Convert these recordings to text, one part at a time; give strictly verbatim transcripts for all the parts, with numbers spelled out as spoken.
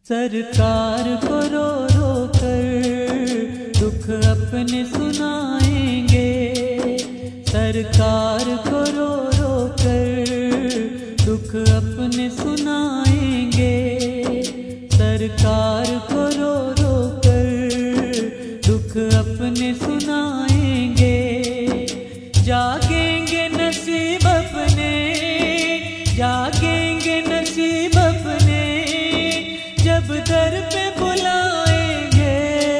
सरकार को रो रो कर दुख अपने सुनाएंगे। सरकार को रो रो कर दुख अपने सुनाएंगे। सरकार को रो रो कर दुख अपने सुनाएंगे। जागेंगे नसीब अपने, जागेंगे नसीब अपने, जब दर पे बुलाएंगे।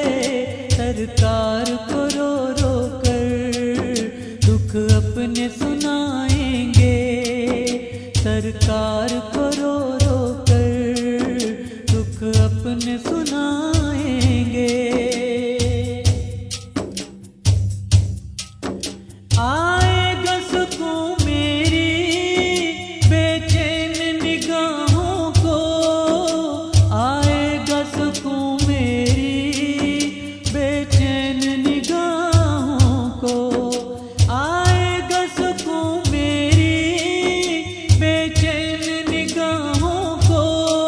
सरकार को रो रो कर दुख अपने सुनाएंगे। सरकार को रो रो कर दुख अपने सुनाएंगे। आएगा सुकून मेरी बेचैन निगाहों को, आएगा सुकून मेरी बेचैन निगाहों को, आएगा सुकून मेरी बेचैन निगाहों को,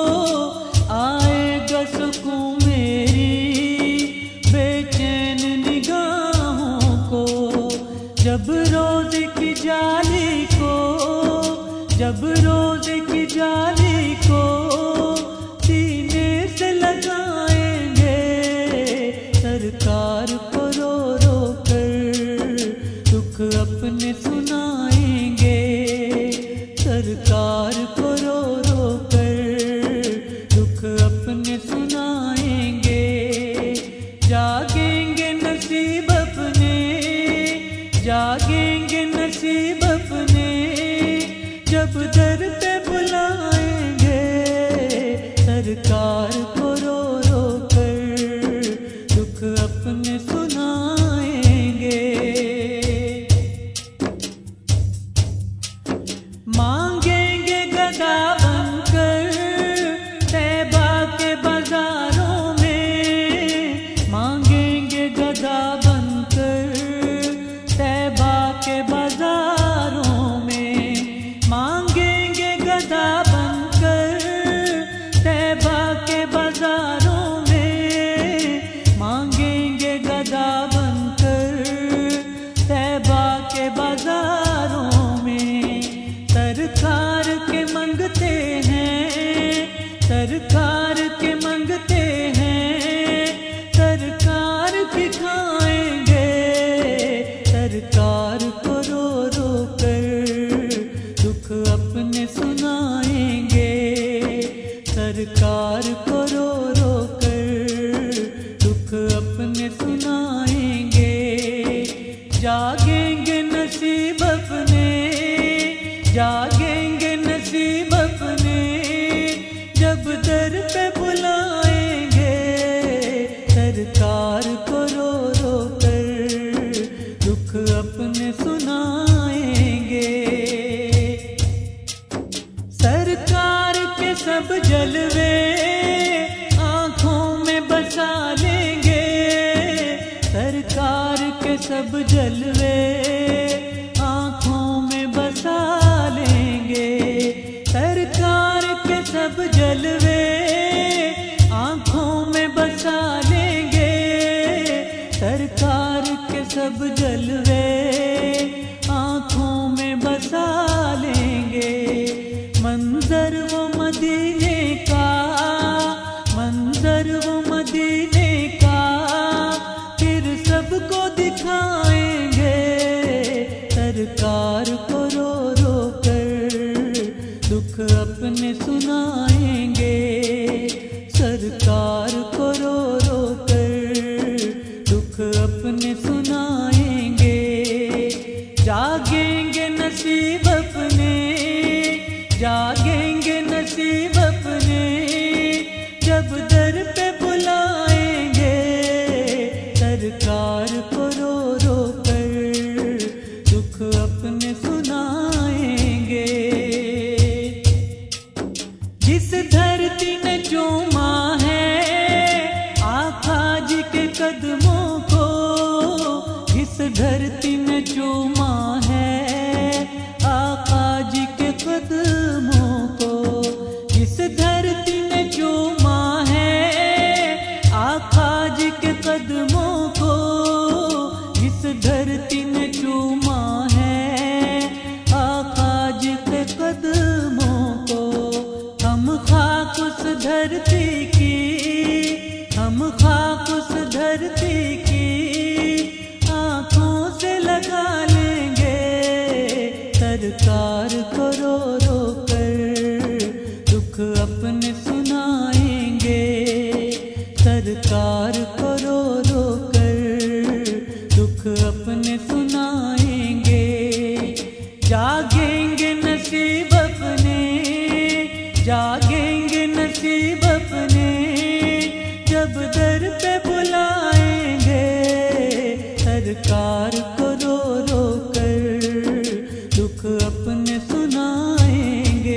आएगा सुकून मेरी बेचैन निगाहों को। जब रोज़ की जाली को, जब रोज़ की जाली को सीने से लगाएंगे। सरकार को रो रो कर दुख अपने सुनाएंगे। सरकार को रो रो कर दुख अपने सुनाएंगे। जागेंगे नसीब अपने, जागेंगे नसीब अपने, जब दर पे बुलाएंगे। सरकार को रो रो कर दुख अपने सुनाएंगे। मांगेंगे गदा बनकर तैबा के बाजारों में, मांगेंगे गदा बनकर तैबा के बाजारों में, मांगेंगे गदा बनकर तैबा के बाजारों में, मांगेंगे गदा बनकर तैबा के बाजारों में। सरकार के मंगते हैं, सरकार के मंगते हैं, सरकार भी खाएंगे। सरकार को रो रो कर दुख अपने सुनाएंगे। सरकार को रो रो कर दुख अपने सुनाएंगे। जागेंगे नसीब अपने, जागेंगे नसीब अपने, जब दर पे बुलाएंगे। सरकार को रो रो कर दुख अपने सुनाएंगे। सरकार के सब जलवे आँखों में बसा लेंगे। सरकार के सब जलवे आँखों में बसा लेंगे। सरकार के सब जलवे आँखों में बसा लेंगे। सरकार के सब जलवे आँखों में बसा लेंगे। मंजर वो मदीने का, मंजर वो मदीने का फिर सबको दिखाएंगे। सरकार को रो रो कर दुख अपने सुनाएंगे। सरकार को रो रो कर दुख अपने सुनाएंगे। जागेंगे नसीब अपने, जागेंगे नसीब अपने, जब दर पे बुलाएंगे। सरकार को रो रो कर दुख अपने सुनाएंगे। जिस धरती ने चूमा है आका जी के कदमों को, जिस धरती ने चूमा है आका जी के कदमों को, जिस धरती ने चूमा है धरती की, हम खाक उस धरती की आंखों से लगा लेंगे। सरकार को रो रो कर दुख अपने सुनाएंगे। सरकार को रो रो कर दुख अपने सुनाएंगे। जागेंगे नसीब अपने, जागेंगे नसीब अपने, जब दर पे बुलाएंगे। सरकार को रो रो कर दुख अपने सुनाएंगे।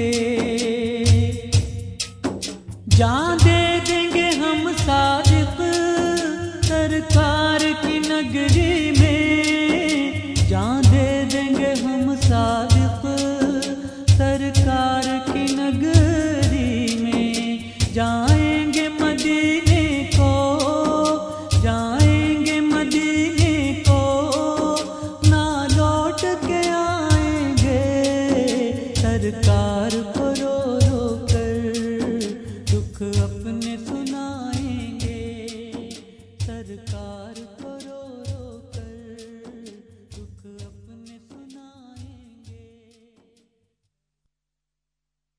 जान दे देंगे हम सादिक सरकार की नगरी में। जान दे देंगे हम सादिक सरकार की नगरी में। जान